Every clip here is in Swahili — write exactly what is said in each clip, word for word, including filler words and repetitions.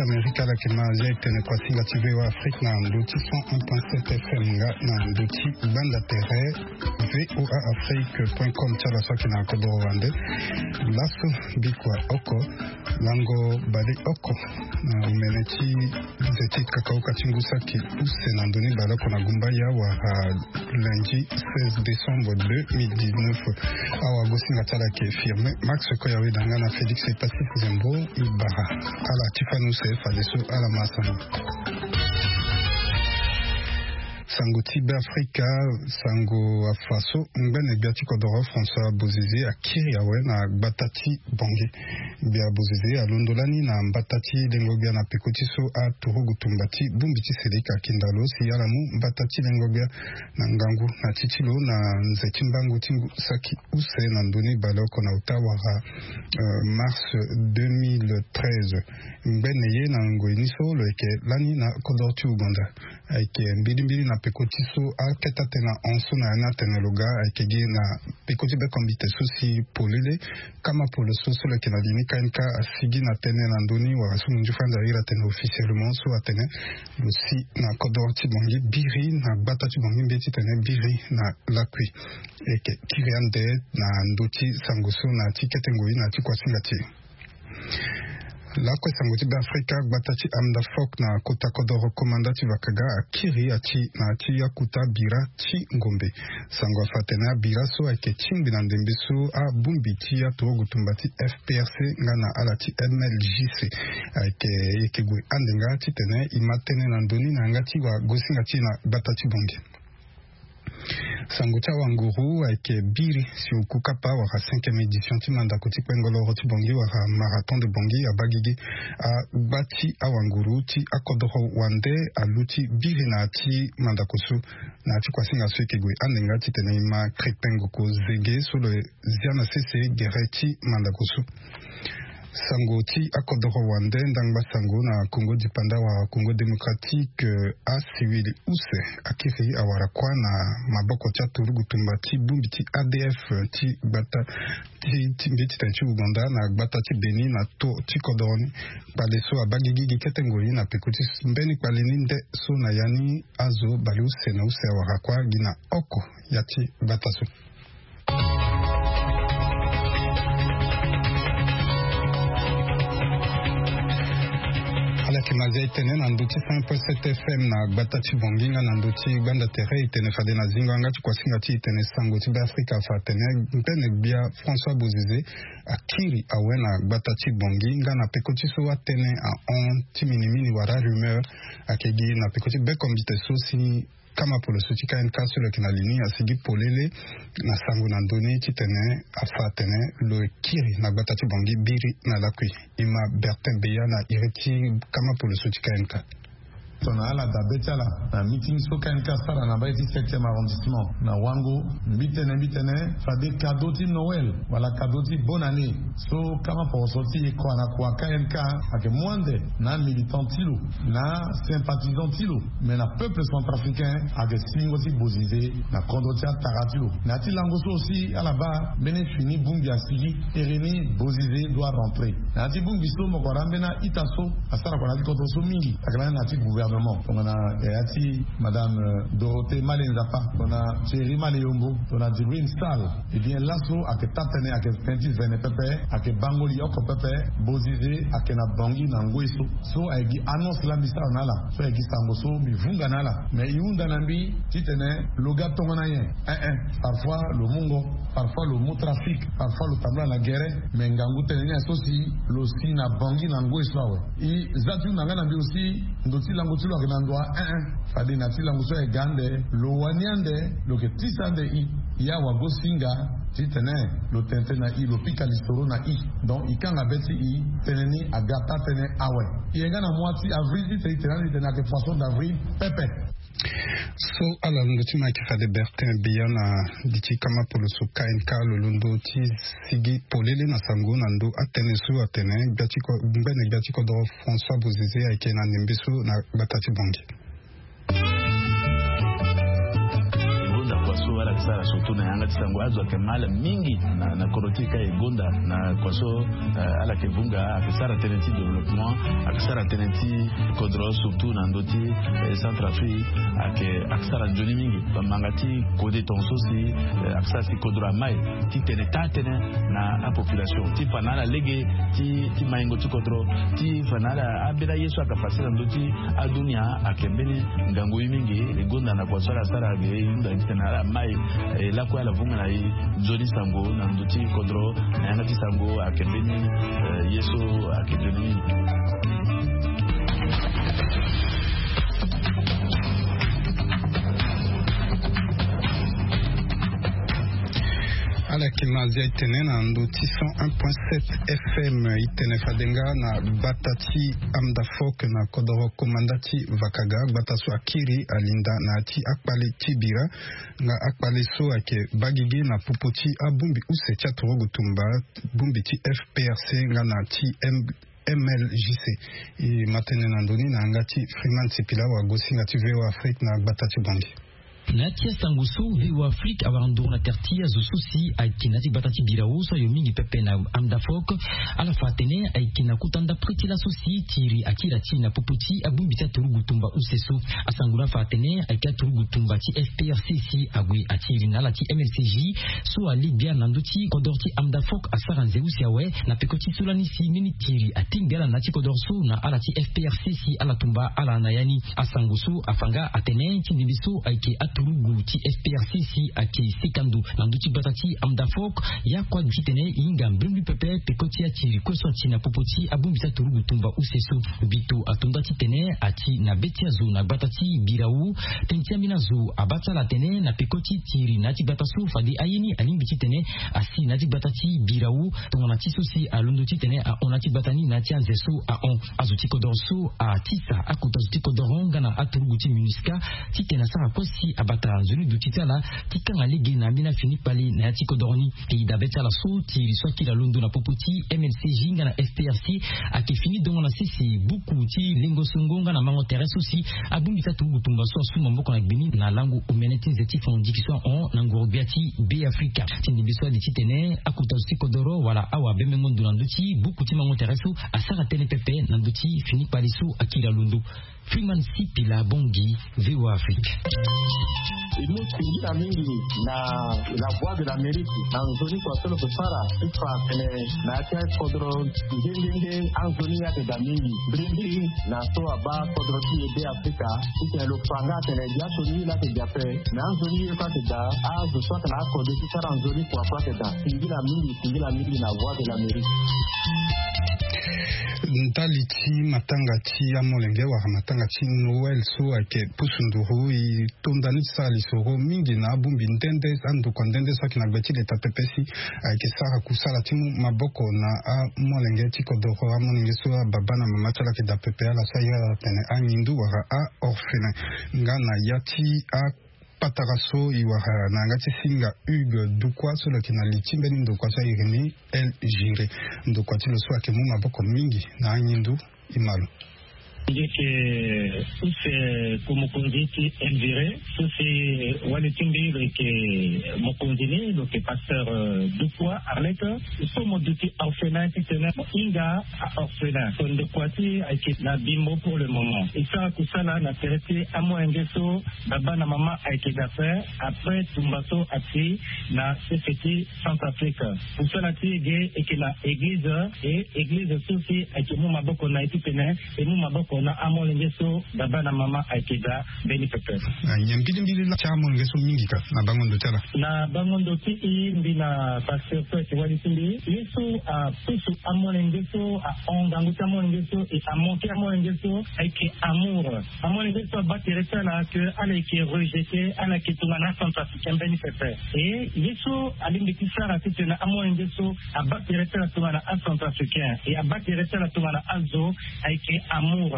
Amerika la kimazi tene kwa singa T V wa Afrique na ndoti cent un point sept F M nga na ndoti banda terre voa afrique point com chala soki na kodoro wande laso bikwa oko lango bali oko na umeneti zeti kakauka chingusa ki use na ndoni bala kona gumba ya wa lundi seize décembre deux mille dix-neuf awa gosinga chala ke firme Max Koyawe dangana Félix et Patrick Zembo Ibaha ala Tifanu Sefa leso ala masano Sango Tibe Afrika, Sango Afaso, Mbene Biati Kodoro, François Bozizi, Akiri Awe, na Batati Bongi, Bia Bozizi, a Londolani, na Batati Lengobia, na Pekotiso, a Turugu Tumbati, Bumbiti Selika, Kindalo, Siyalamu, Batati Lengobia, na Ngangu, na Titilo, na Nzetimbangu, Tingu, Saki, Use, na Ndoni, Baloko, na Utawara, euh, mars deux mille treize. Mbene Ye, na Ngoiniso, le Eke, Lani, na Kodortu Uganda, Eke, Mbili na Pekotiso a keta tena onso na yana tena loga aikegi na Pekoti be kombite susi polele kama polo soso le kena dini kanka asigi na tene na ndoni wa su njufanda ira tena officiellement so atene aussi na kodorti bongi biri na batati bongi beti tene biri na lakwi eke kiriande na ndoti sangoso na tikete ngoi na tikwasinga La Kwesangoti Afrika Batati Amda Fok na Kota Kodoro Komandati Vakaga Akiri Ati na Ati Yakuta Bira Ti Ngombe Sangwa Fatena Bira So Ake Chimbi na Ndembeso A Bumbi Ti Ya Togo Tumbati F P R C Ngana Alati M L J C Ake Yekegwe Andenga Titene Imatene Nandoni na Ngati wa Gosingati na Batati Bongi Sangucha Wanguru avec Biri si Okukapa wa cinquième édition Timanda Koti Pengolo Roti Bongi wa marathon de Bongi à Bagigi à Bati à Wanguru ti akodoro Wande à Luti Biri na ti Mandakosu na ti kwasinga swekegwe anenga ti teneima Krepengoko Zege sur le Ziana C C Gereti Mandakosu Sangoti akodoro Wande ndangba sango na Congo du Panda wa Congo démocratique a siwili use akiri awarakwa na maboko cha turugu tumbati bumbiti A D F ti bata ti timbiti tachi Uganda na bata ti Beni na to ti kodoroni baleso abagigi ketengoli na pekuti mbeni kwalini nde so na yani azo bali use na use awarakwa gina oko yati bataso Kimazi itene na nduti cent un point sept F M na Batati Bonginga na nduti Banda Terre itene fade na zingo anga tukwasinga ti itene sango ti Afrika fa tene mpene bia François Bozize akiri awe na Batati Bonginga na pekoti so atene a on ti minimini wara rumeur akegi na pekoti be kombite so si kama polo sotika en kaso le kinalini asigi polele na sango na ndoni titene afatene lo kiri na Batati Bongi biri na lakwi ima Bertin Beya na ireti kama polo sotika en ka tona ala da betala na meeting so kan ka sara na baiti septième arrondissement na wango mbitene mbitene fade cadeau ti Noël wala cadeau ti bonne année so kama po sorti ko na kwa kanka ake mwande na militant tilo na sympathisant tilo mais na peuple centrafricain ake singo ti Bozize na kondo ti taratilo na ti lango so aussi ala ba bene fini bungi asigi ereni Bozize doit rentrer na ti bungi so mo ko rambena itaso asara ko na ti koto so mingi akala na ti gouvernement on a Yati, Madame Dorothée Malenzapa, on a Thierry Maléombo, on a Djibril Stal, et bien l'asso a que Tatane, a que Pentis Vene Pepe, a que Bangoli Oko Pepe, Bozize, a que na Bangi Nangueso, so a qui annonce la mista en ala, so a qui Sangoso, mi Vunganala, mais Yundanambi, Titene, le gâteau monayen, un un, parfois le Mungo, parfois le mot trafic, parfois le tableau na guerre, mais Ngangu Tenenia aussi, le Sina Bangi Nangueso, et Zatu Nanganambi aussi, Ndoti Lango Tulo Akinandwa, un un, Fadi Nati Languso e Gande, lo Wanyande, lo que Tisande i, ya Wago Singa, Titene, lo Tente na i, lo Pika Listoro na i, donc i kan abeti i, teneni agata tene awe. I engana mwati avril, teneni tena ke poisson d'avril, pepe. So ala ndoti ma ki fade Bertin Beya na diti kama polo so K N K lo londo ti sigi polele na sango na ndo atene so atene biatiko mbene biatiko do François Bozize ayke na nembeso na Batati Bongi. so ala sala surtout na yanga tisango azo kemala mingi na na korotika egonda na kwaso ala kevunga akisara teneti development akisara teneti kodro surtout na ndoti Centrafrique ake akisara njoni mingi bamangati kode tonso si akisara si kodro mai ti teneta tene na a population ti fanala lege ti ti maingo ti kodro ti fanala abira yesu akafasira ndoti adunia akembeni ngango mingi egonda na kwaso ala sara ge inda tena mai la kwa la vunga na njoni sango na ndoti kodro na yanga ti sango akembeni yesu akejoni. Ala kimazia itene na ndoti cent un point sept F M itene fadenga na batati amdafok na kodoro komandati vakaga batasu akiri alinda na ati akpale tibira nga akpale so ake bagigi na pupoti abumbi use chatoro gutumba bumbi ti F P R C nga na ti M L J C i matene na ndoni na ngati Freeman Sipila wa gosi ngati V O Afrique na batati bangi. Natia Sanguso viwa Afrique awandur na tertia zususi aikinati batati birao so yomingi pepe na amdafok ala fatene aikina kutanda priti la sosi tiri akira tina poputi abumbita turugutumba useso asangura fatene aika turugutumba ti F P R C C agui atiri na la ti M L C J so ali bia nanduti kodorti amdafok asaranze usiawe na pekoti sulani si mini tiri atingala na ti kodorso na ala ti F P R C C ala tumba ala nayani asanguso afanga atene tindibiso aiki turugu ti F P R C C ake sikandu nanduti batati amdafok ya kwa jitene inga mbimbi pepe pekoti ati kweso ati na popoti abumbisa turugu tumba useso bito atunda titene ati na betia zo na batati birau tentia minazo abata la tene na pekoti tiri nati batasu fadi ayini alimbi titene asi nati batati birau tongona tisosi alondo titene a onati batani nati anzeso a on azuti kodorso a tisa akuta azuti kodoronga na aturugu ti muniska titena sara kosi abata nzulu dutitala tikanga ligi na mina fini pali na yatiko dorni ti dabeta la so ti riswa ki la londo na popoti M L C jinga na F P R C ake fini dongo na sisi buku ti lingo songonga na mango tereso si abumbita tungu tumba so suma mboko na gbini na langu umeneti nzeti fondi kiswa on na ngorobiati B Africa tindi biswa di titene akuta stiko doro wala awa bemengo ndulanduti buku ti mango tereso asara tene pepe na nduti fini pali so akira londo Freeman Sipila Bongi V O Afrique. Nous finissons mingi na la voix de l'Amérique dans zone kwa solo kusara ifa kene na tia kodro ndenge anzoni ya de mingi brindi na so aba kodro ti de Africa ite lo panga tene dia soni la te jape na anzoni ya ka da a zo so na ko de sara anzoni kwa kwa da fingira mingi fingira mingi na voix de l'Amérique. Ntaliti matangati ya molenge wa matangati Noel so ake pusunduru i tondani sali soro mingi na bumbi ndende andu kondende saki na beti leta pepesi ake sara kusala timu maboko na a molenge tiko doro a molenge so babana mamachala ke da pepe ala saya pene a nyindu wa a orfena ngana yati a pataraso iwaha na ngati singa Hugo Dukwa so lakina litimbeni ndokwa sa irini el jire ndokwa tilo so ake mu maboko mingi na nyindu imalu que c'est comme on dit Elvire, c'est Waletimbi que mon condigné donc pasteur deux fois Arlette sommes duti orphelin titena inga orphelin son de kwati avec la bimbo pour le moment et ça que ça là na traité à moi ngeso baba na mama avec d'affaires après tumbaso ati na cfti Centrafrique pour ça la tige et que la église et église aussi avec mon maboko na itipene et mon maboko na amo lengeso baba na mama aikeda beni pepe na nyambili mbili la chamo lengeso mingi ka na bangondo tala na bangondo ti mbina pasteur pe wali tindi yesu a pusu amo lengeso a ongangu amo lengeso et a monter amo lengeso aike amour amo lengeso battre tala que ala qui rejeté ala qui tungana centrafricain beni pepe et yesu alingi tisara tena amo lengeso a battre tala tungana centrafricain et a battre tala tungana azo aike amour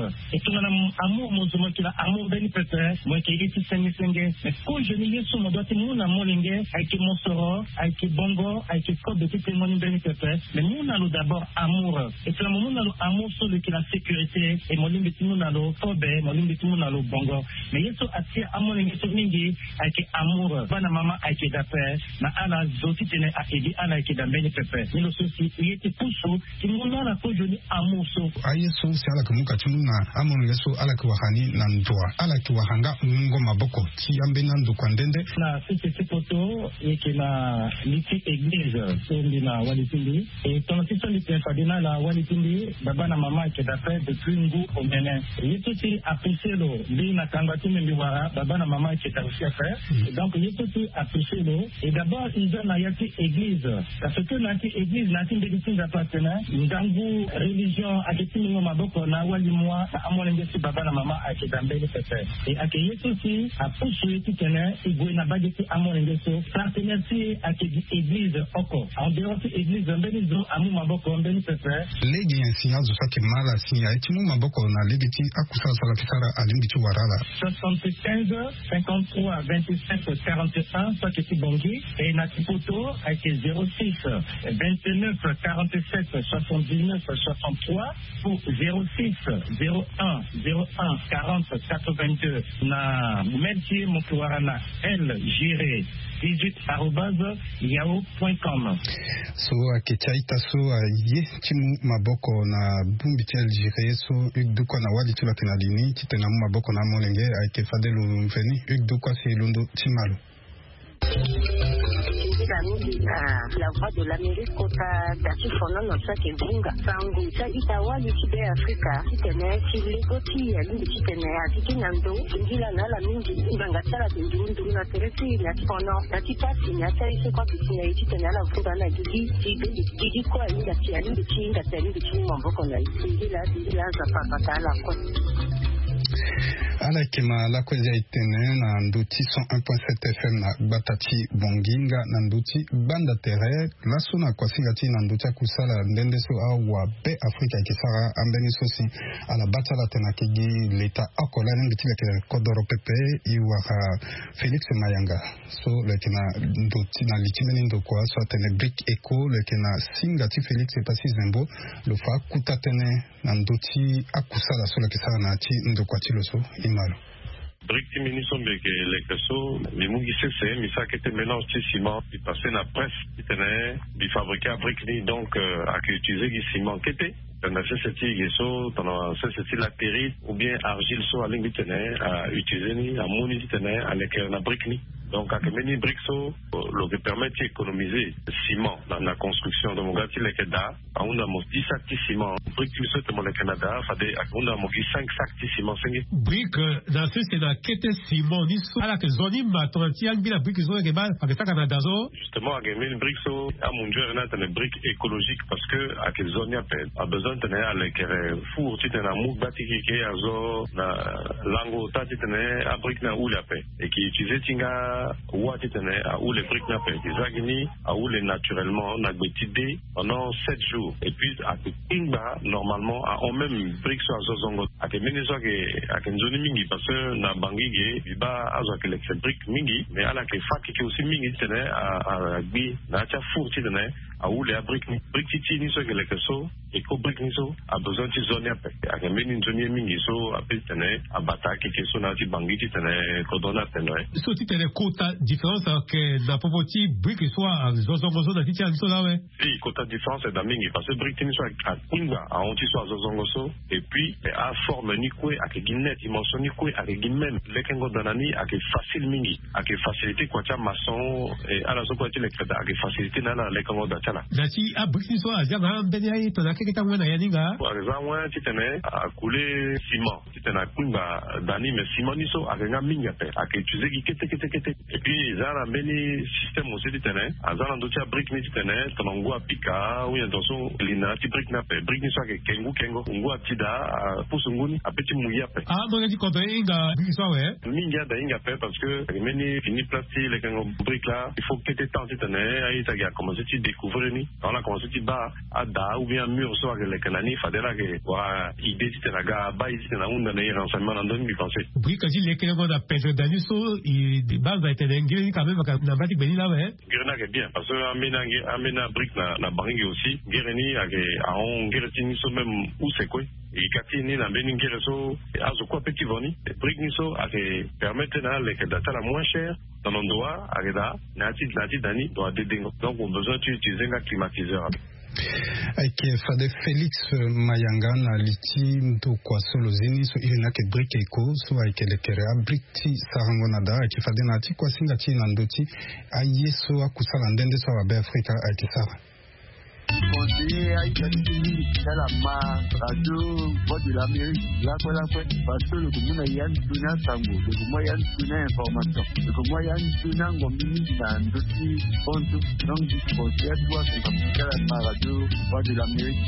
et tout mon amour mon zomo qui la amour beni pepe moi qui est senge senge mais quand je n'y suis mon doit mon amour lingue avec mon soro avec bongo avec code de tout mon beni pepe mais mon allons d'abord amour et puis mon allons amour sur le qui la sécurité et mon lingue tout mon allons kobe mon lingue tout mon allons bongo mais yeso atia amour lingue tout mingi avec amour bana mama avec d'après na ala zoti tene a edi ala avec d'ambeni pepe ni le souci il était poussou qui mon la ko joli amour so ayeso si ala kumuka tununa amour yeso ala kiwahani na ndoa ala kiwahanga ngo maboko ti ambe na ndukwa ndende na sisi sipoto yeke na liti église sondi na walitindi et ton sisi liti fadina la walitindi baba na mama ke d'après depuis ngu omene yituti apeselo li na kangati mbiwara baba na mama ke tarusi affaire donc yituti apeselo et d'abord ils ont na yati église parce que na ti église na ti ndiki zapatena ngangu religion aketi ngo maboko na wali moi amone ngesi baba na mama akidambele pepe et akeye tuti apusu etitene igwe na bageti amone ngeso partenaire akedi église oko en dehors de église mbeni zo amu maboko mbeni pepe legi yansinya zo sake mala sinya etimu maboko na legiti akusa sala fisara alingiti warala soixante-quinze cinquante-trois vingt-sept quarante et un ça qui bongi et na tipoto avec zéro six vingt-neuf quarante-sept soixante-dix-neuf soixante-trois pour zéro six zéro un zéro un quarante quatre-vingt-deux na métier mokuwarana L géré dix-huit arobase yahoo point com. So akechaita so ye timu maboko na bumbitel géré so ukduko na wadi tula kenalini titena maboko na molenge ake fadelu mfeni ukduko si lundo timalo. La voix de l'Amérique kota dati fono no sake bunga sangu sa itawali tibe Afrika kitene chilekoti ya lingi kitene ya kikinando ngila na la mingi nganga tsara ndundu na teresi na fono dati pasi na tsari kwa kitene kitene la vuga na gigi gigi gigi kwa linga tia lingi chinga tsari lingi chinga mboko na ngila ngila za papa tala kwa ala kema la kwezi itene na nduti cent un point sept F M na batati bonginga na nduti banda tere la sona kwa singati na nduti kusala ndende so awa be Afrika kisara ambeni sosi ala batala tena kigi leta akola ngiti le kodoro pepe iwaka Felix Mayanga so le kena nduti na lichimeni ndokwa so tene brick eco le kena singati Felix pasi zembo lo fa kutatene na nduti akusala so le kisara na ti ndokwa ti loso imalo brique timini sombeke lekeso limungi sese misa kete mélange ti ciment di passé na presse ti tene di fabriquer a brique ni donc euh, a ke utiliser gi ciment kete tana sese ti geso tana sese ti latérite ou bien argile so a lingi tene a utiliser ni a moni ti tene a leke na brique ni donc a ke meni brique so lo ke permet ti économiser ciment na, na construction donc ga ti leke da a una mo dix sacs ti ciment brique ti so te mo leke na da fade a una mo gi cinq sacs ti ciment senge brique na sese na kete ciment ni so ala ke zoni matonti an bila brique zo ke ba a ke taka na dazo justement a ke meni brique so a mon dieu na tene brique écologique parce que a ke zoni a pe a besoin tene a lekere four ti tene a muk bati ki ke a zo na lango ta ti tene a brique na ule a pe et qui utilise tinga wa ti tene a ule brique na pe dizagini a ule naturellement na gbeti de pendant sept jours et puis a ke ingba normalement a on même brique so a zo zongo a ke meni so ke a ke nzoni mingi parce que na bangi ge biba azo ke lekse brique mingi mais ala ke fa ke aussi mingi tene a a gbi na cha four ti tene a ule a brique ni brique ti ti ni so ke lekse so eco brique ni so a besoin ti zone a pe a ke meni nzoni mingi so a pe tene a bata ke ke so na ti bangi ti tene kodona tene so ti tene kota différence ke na popoti brique so a zo zongo so na ti ti so la we si kota différence da mingi parce que brique ti ni so a ingba a on ti so a zo zongo so et puis a forme ni kwe a ke ginet dimension ni kwe a ke gimen lekengo danani a ke facile mingi a ke facilité kwa cha maçon et ala so kwa ti le kreda a ke facilité na na lekengo da chala na ti a brique ni so a ja na mbeni ai to na ke ke ta ngwana ya ninga par exemple ti tene a couler ciment ti tene na kumba dani mais simoni so akenga minga pe akituze ki kete kete kete et puis zana beni système aussi du terrain azana ndo tia brick ni tene tonongo apika ou intention lina ti brick na pe brick ni so ke kengu kengo ngo atida pusunguni apeti muya pe ah donc tu comptes inga brick so ouais minga da inga pe parce que meni fini plastique les kengo brick là il faut que tu temps ti tene ai ta ga commencer ti découvrir ni on a commencé ti ba ada ou bien mur so avec les canani fadela que wa idée ti tena ga ba ti tena unda ne renseignement dans mi penser brick quand il les kengo da pe dani so il de base a été ngiri quand même na batik beni là ouais ngirna ke bien parce que amena amena brick na na bangi aussi ngireni ake aon ngirtini so même où c'est quoi et katini na beni ngire so azo quoi petit voni brick ni so ake permettre na les data la moins cher dans l'endroit ake da nati nati dani doit dédengo donc on besoin d'utiliser un climatiseur Ake fade Felix Mayanga na liti mto kwa solo zini so ilina ke brick eko so ake lekere a brick ti sarango na da ake fade na ti kwa singa ti na ndoti aye so akusala ndende so abe Afrika ake sara conseiller à Italie, c'est la ma radio voix de l'Amérique, la quoi la quoi, parce que le commun y a une tuna sango, le commun y a une tuna information, le commun y a une tuna ngomini dans dossier compte, donc du conseiller toi c'est comme ça la radio voix de l'Amérique.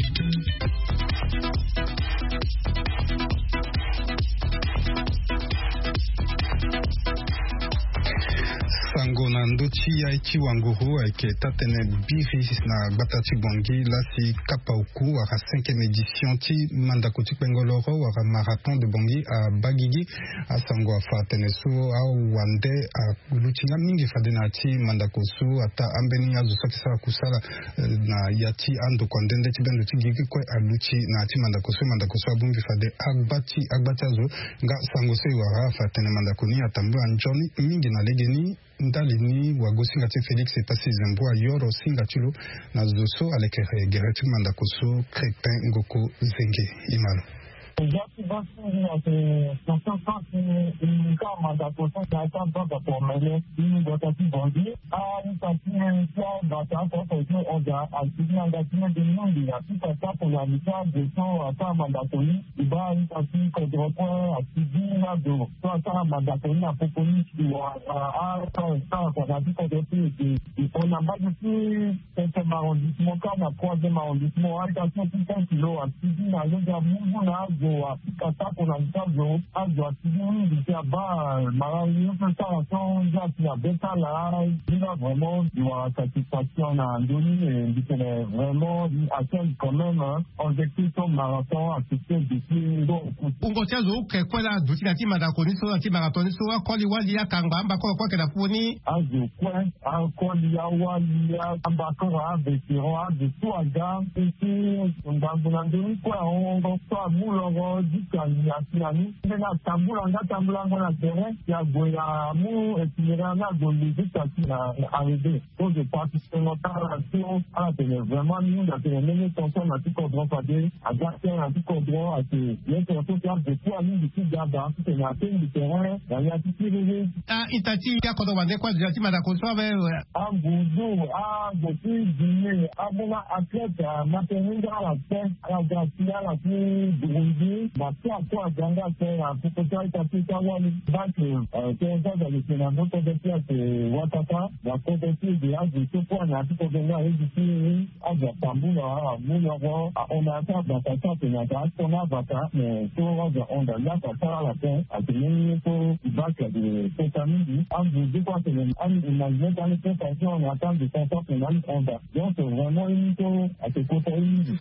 sango na ndoti ya iti wanguru ake tatene biri na batati bongi lasi kapa uku waka cinquième édition ti mandako ti pengoloro waka marathon de bongi a bagigi a sango a fatene so a wande a lutinga mingi fadena ti mandako so ata ambeni azo sakisa kusala na yati ando kondende ti bendo ti gigi kwe a luti na ti mandako so mandako so abungi fade agbati agbati azo nga sango so waka fatene mandako ni atambu anjoni mingi na legeni ndalini wagosinga ti Felix e pasi zembo a yoro singa tilo na zoso alekere gereti mandakoso Crépin Ngoko Zenge imalo Jati basi ate nasosa ni kama ndakosa ta baba kwa mele ni botati bondi a ni tati ni kwa bata kwa kwa oja alipina ngatina de mundi ya pita tapo ya mita de so ata mandakoni iba ni tati ko dropo atibina do so ata mandakoni na poponi wa a a sa kwa tati ko dropo et on a pas de cinquième arrondissement comme troisième arrondissement a tati cinquante kilo atibina yoga mungu na kata kuna mtazo azo atibuni bitia ba marayi préparation ya beta la ina vraiment doit satisfaction na ndoni et c'est vraiment à quel quand même objectif son marathon à ce depuis donc ungo chazo ke kwela dutinati madakoni so ati marathon so kwali wali ya kangamba kwa kwa kana puni azo kwa a kwali ya wali ya ambako a vetiro a de tout aga et ndambu ndoni kwa on va mulo dikani asiani na tambula nga tambula ngona terrain ya goya mu etinera na gondi dikati na arrivé donc je participe notamment à la télé vraiment nous la télé même tension na tiko droit fade agate na tiko droit ati les tensions qui a de quoi ni de qui gaba c'est na terrain du terrain ya ya tiki ah itati ya kodo wande kwa jati madako so be ah budu ah boti dine abona athlète mateninga la tête la gati la ki burundi Matia kwa janga kwa kukuta itapita wani baki kenza za likina mboto betia te watata wakobeti de aji tukwa na tuko genga hizi kini aja tambula muna wa ona ta batata te na ta kona bata me to aja onda la ta la te atini ko baki de totamidi ambu dikwa te an imagine dans les situations on attend de contact penal onda donc vraiment une to atekota hii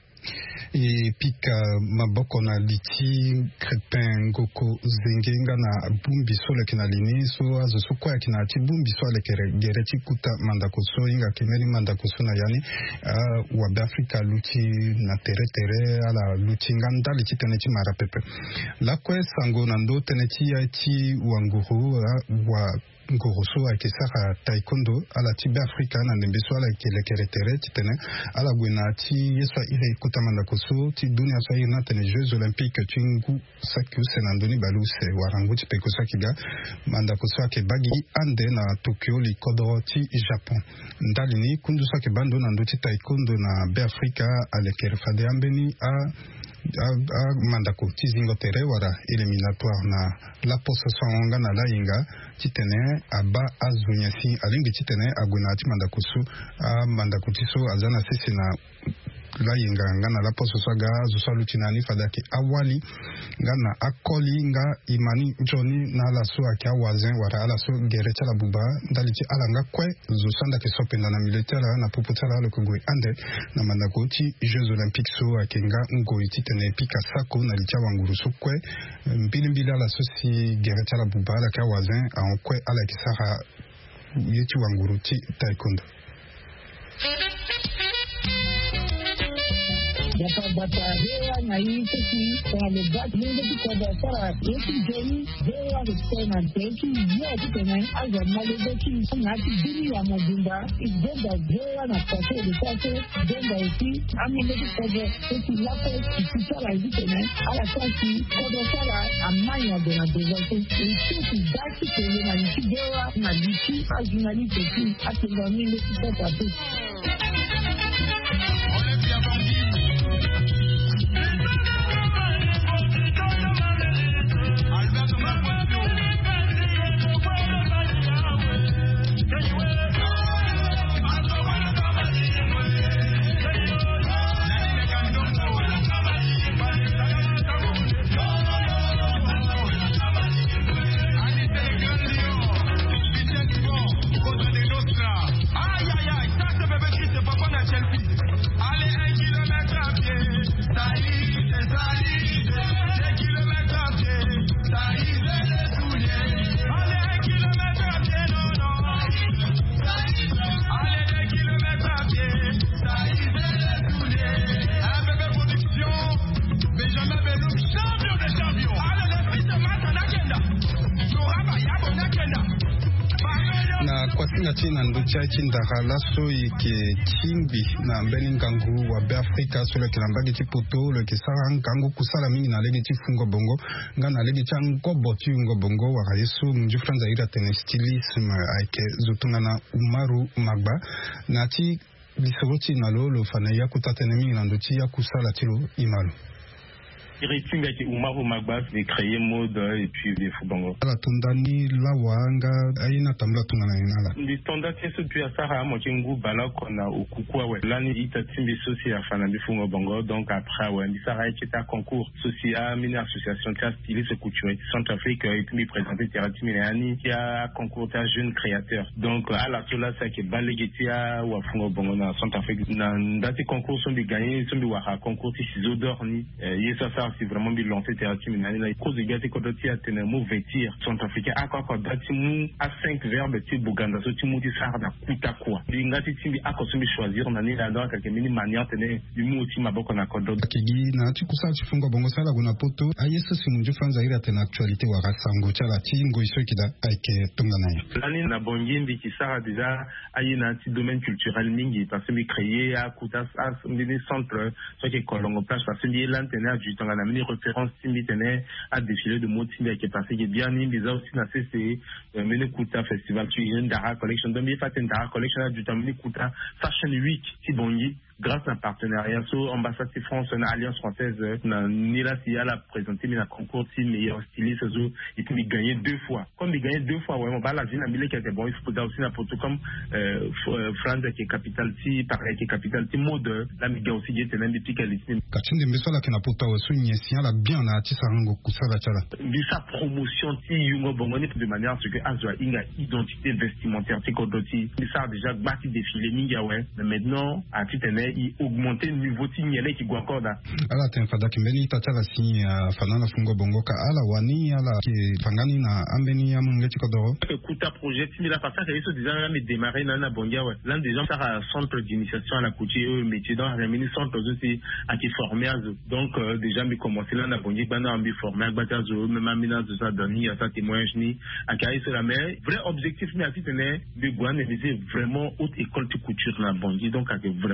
et pika maboko na liti Crépin Ngoko Zenge nga na bumbi so le kinalini so azo so kwa kina ti bumbi so le kere gereti kuta mandako so inga kemeri mandako so na yani uh, wa Afrika luti na tere tere ala luti nganda liti teneti mara pepe la kwe sango na ndo teneti ya ti wanguru uh, wa ngoroso ake saka taekwondo ala tibe Afrika na ndembeso ala ke lekere tere titene ala gwena ti yeswa ire kutamanda koso ti dunia so ina tene Jeux olympiques tingu sakyu senandoni baluse warangu ti peko sakiga manda koso ake bagi ande na Tokyo li kodro ti Japon ndalini kundu sake bando na ndoti taekwondo na be Afrika ale kere fade ambeni a mandako tizingo tere wara éliminatoire na la possession nga na la inga titene aba azunyasi alingi titene aguna ti mandako su a mandako tiso azana sisi na la yinga ngana la poso swaga zo lutinani fadaki awali ngana akoli nga imani joni na la so akia wazin wara ala so gerecha la buba ndaliti ala nga kwe zo sanda ke sopenda na militaire na puputala le kongwe ande na mandakoti Jeux Olympiques so akenga ngoiti tene pika sako na licha wanguru so kwe mbili mbili ala so si gerecha la buba la kia wazin an kwe ala kisara yeti wanguru ti taekwondo. Bata bata hewa na hii sisi kwa lebati mungu tuko basara yesu jeni hewa kusema teki ya tukene aza malebeki na kidini ya mabunda igenda hewa na pate lipate genda eti amileki kodo eti lape kisara hizikene ala kasi kodo sara amanya dona dozate eti daki kele na niki hewa na niki ajunali teki atenga mingi kisata tu. China nducha chinda halaso ike chimbi na mbeni ngangu wa Afrika sole kilambagi chipoto le kisara ngangu kusala mingi na legi chifungo bongo nga na legi chango boti ungo bongo wa Yesu mju franza ira tene stylisme aike zutunga na Umaru Magba na ti lisogoti na lo lo fana ya kutatene mingi na nduchi ya kusala tilo imalu Iritinga ki Umaru Magba de créer mode et puis des fubango. La tondani la wanga aina tambla tungana inala. Ndi tonda teso puis asara mo kingu bala kona okukwa we. Lani ita timbi soci afana bi fungo bongo donc après ouais ndi sara ekita concours soci a mini association tia styliste couture Centrafrique et puis présenté Terati Milani qui a concours ta jeune créateur. Donc à la tola ça qui balegetia wa fungo bongo na Centrafrique na ndati concours sont bi gagner sont bi wa concours ti ciseaux d'or ni yesa si vraiment bien lancé Terati Milani la cause de gâté quand tu as tenu mot vêtir centrafricain à quoi quoi bâti mou à cinq verbes ti Buganda so ti mou ti sar da kuta quoi ngati timbi a consommer choisir na ni la dans quelques mini manière tene du mot ti maboko na kodo kigi na ti kusa ti fungo bongo sala guna poto ayeso si munju franza ira tena actualité wa rasango chala ti ngo iso kida aike tongana ya lani na bongindi ki sara déjà ayina ti domaine culturel mingi parce que mi créer à kuta à mini centre so qui kolongo place parce que mi lantena du temps na mini référence timbi tene à défilé de mots timbi qui est passé qui bien ni déjà aussi na C C mini kuta festival tu une Dara collection donc mi faten Dara collection du temps mini kuta fashion week ti bongi grâce à un partenariat so ambassade de France na alliance française na nila si ala présenté mi na concours ti meilleur styliste so et puis il gagné deux fois comme il gagné deux fois vraiment bah la vie na mille qui était bon il faut aussi na poto comme France qui est capitale ti pareil qui est capitale ti mode la mi aussi qui était même depuis qu'elle est kachinde mbesola kina poto so nyesi ala bien na ti sarango kusala chala bi sa promotion ti yungo bongoni de manière à ce que azwa inga identité vestimentaire ti kodoti bi ça déjà bati défilé minga ouais mais maintenant à ti tene i augmenter niveau ti nyele ki gwa koda ala ten fada kimbeni ta chala si fanana fungo bongo ka ala wani ala ki fangani na ambeni ya mungeti kodoro kuta projet ti la passa que déjà là me démarrer na na bonga ouais là déjà ça a centre d'initiation à la couture métier dans la mini centre aussi à qui former donc euh, déjà me commencer là na bonga bana ambi former bata zo même amina de ça doni à ça témoignage ni à kai sur la mer vrai objectif mais à ti tene de gwan c'est vraiment haute école de couture na bonga donc à vraiment objectif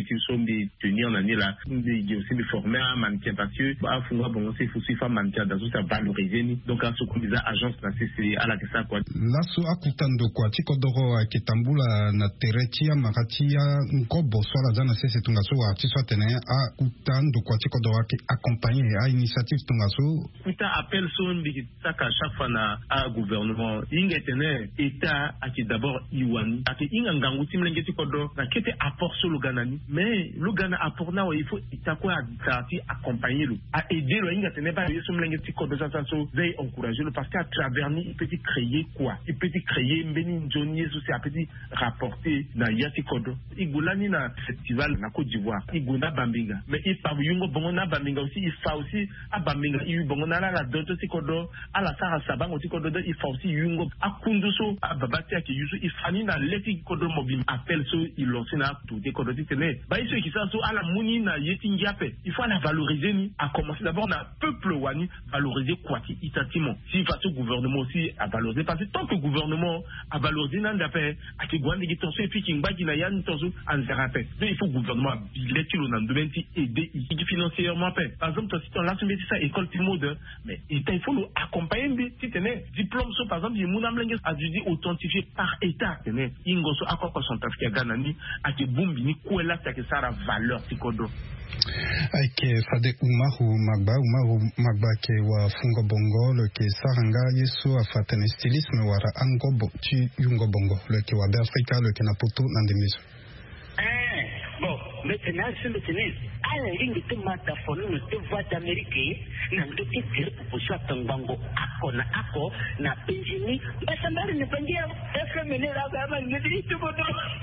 meeting sombi tenir l'année là il aussi me former à mannequin parce que à fondre bon c'est faut suivre mannequin dans ça valoriser ni donc à ce qu'on dit agence là c'est à la que ça quoi laso akutando kwa tikodoro akitambula na teretia maratia nkobo swala jana sisi tungaso artiste tenaya akutando kwa tikodoro ki accompagner à initiative tungaso kuta appel son bi saka chaque fois na a gouvernement ingetene état aki d'abord iwani ati inga nganguti mlengeti kodo na kete apport sur le ganani mais le gana apport na il faut itakwa adati accompagner le à aider le inga tene ba yeso mlengeti kodo ça ça so they encourager le parce qu'à travers ni il peut créer quoi il peut créer mbeni njoni yeso c'est a petit rapporter na yati kodo igulani na festival na Côte d'Ivoire iguna bambinga mais il pa yungo bongo na bambinga aussi il faut aussi a bambinga il bongo na la doto tikodo ala sara sabango tikodo il faut aussi yungo akunduso ababati aki yusu ifani na leti kodo mobile appel so il lance na tout des kodo tene ba iso ki ça so ala muni na yeti ngiape il faut la valoriser ni à commencer d'abord na peuple wani valoriser quoi qui itatimo si face au gouvernement aussi à valoriser parce que tant que le gouvernement a valorisé nan d'appel à ki gwandi ki tonso efi ki ngba na yan tonso en rappel donc il faut gouvernement bileti lo nan dementi aider ici financièrement par exemple si on l'a soumis ça école mode mais il faut nous accompagner si tenez diplôme so par exemple il munam lengue a dû authentifié par état tenez ingoso akoko concentration ya ganani ati bumbi ni kwela ta ke sara valeur tikodo Aike Fade Umaru Magba Umaru Magba ke wa fungo bongo le ke saranga yeso afatene stylisme wara angobo tu yungo bongo le ke wa Afrika le ke na poto nandemiso eh bon maintenant c'est le tennis à la ligne de mataphone de voix d'Amérique na ndoki kile kuposha tangango ako na ako na penjini basa mbali ne penjia F M N la kama ngidi tu bodo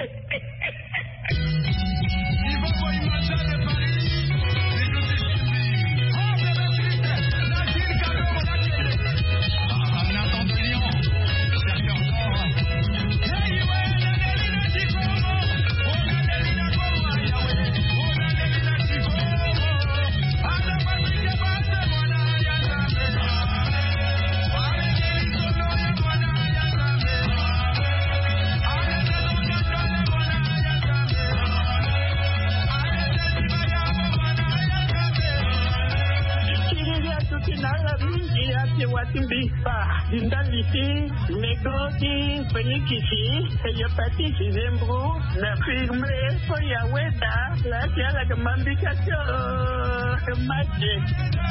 il faut pas imaginer de Paris Timbipa, Dindaliti, Negoti, Fenikisi, Eyopati, Zembro, la firme, Foyaweda, la Tiala de Mambicacio, Magic.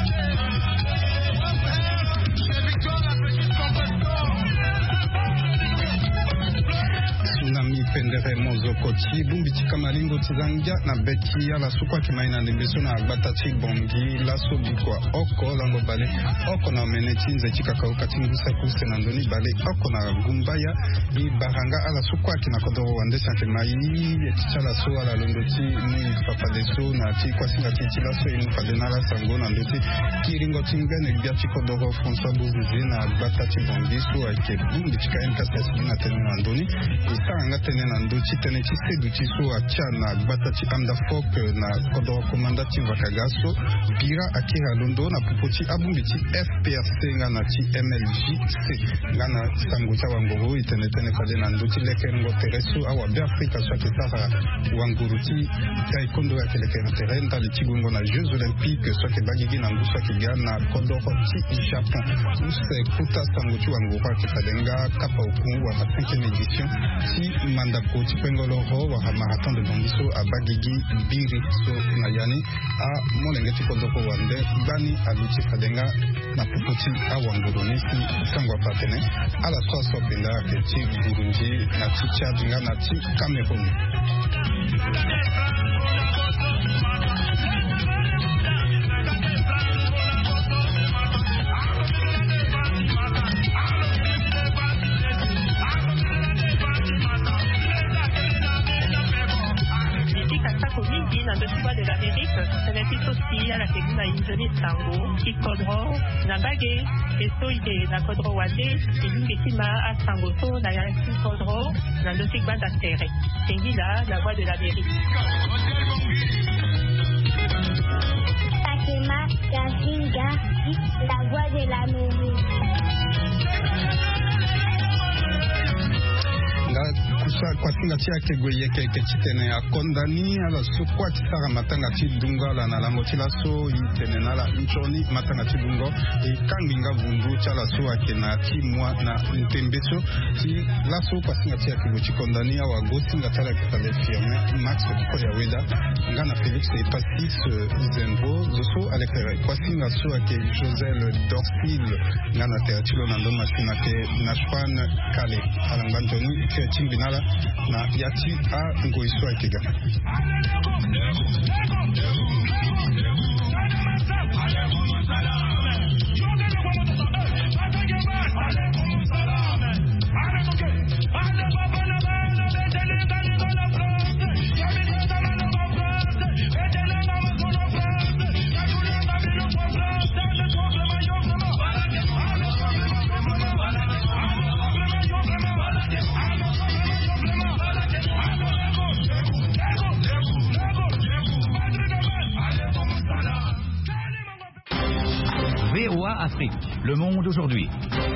Tsunami pendere mozokoti bumbiti kamalingo tizangia na beti ya la sukwa kimaina ndembeso na agbatati bongi la sobikwa oko lango bale oko na meneti nze chikaka katingusa kuse na ndoni bale oko na gumbaya i baranga ala sukwa kina kodoro wande sanke mai eticha so ala londoti ni papadeso na ti kwa singa ti la so inu padena la sango na ndoti kiringo tingane biati kodoro François Bozize na agbatati bongi so ake bumbiti kaenka sasina tena na ndoni Saranga tene na ndochi tene chise duchi so acha na batati amda fok na kodo komandati vakagaso bira akira londo na pupoti abumbiti F P R C nga na ti M L J C nga na sango cha wangoro itene tene fade na ndochi leke ngo tereso awa be Afrika so ke sara wanguruti taekwondo ya keleke terrain dans le tigungo na Jeux Olympiques so ke bagigi na nguso ke gana kodo ti Japon use kuta sango chi wangoro ke fadenga kapa oku wa cinquième édition si mandako tipengolo ho wa marathon de bongiso a bagigi biri so na yani a molenge tikozoko wande bani aluchi fadenga na pupoti a wanguruni si sangwa patene ala so so penda ke ti Burundi na ti Chad nga na ti Cameroon na dossier de l'Amérique, ça n'est aussi à la segunda injoni sango, qui kodro, na bagé, et so ide na kodro wade, et l'ingekima à sango so, na yanki kodro, na dossier banda terre. C'est là la voix de l'Amérique. Fatima Kasinga, la voix de l'Amérique. Kusa kwasinga tia kegweye keke chitene ya kondani ala so kwa tisara matanga chidunga la na lango tilaso itene na la nchoni matanga chidungo e kanginga vundu chala so akena timwa na ntembeso ti laso kwasinga tia kegwe chikondani ya wagosi nga tala kitale firme Max Koya Weda ngana Felix e Pastis Zendro zoso alekere kwasinga so ake Josel Dorsil ngana teatilo nando masina ke Nashwan Kale alangantoni ke chimbinala na yati a ngoiso akega V O A Afrique, le monde aujourd'hui.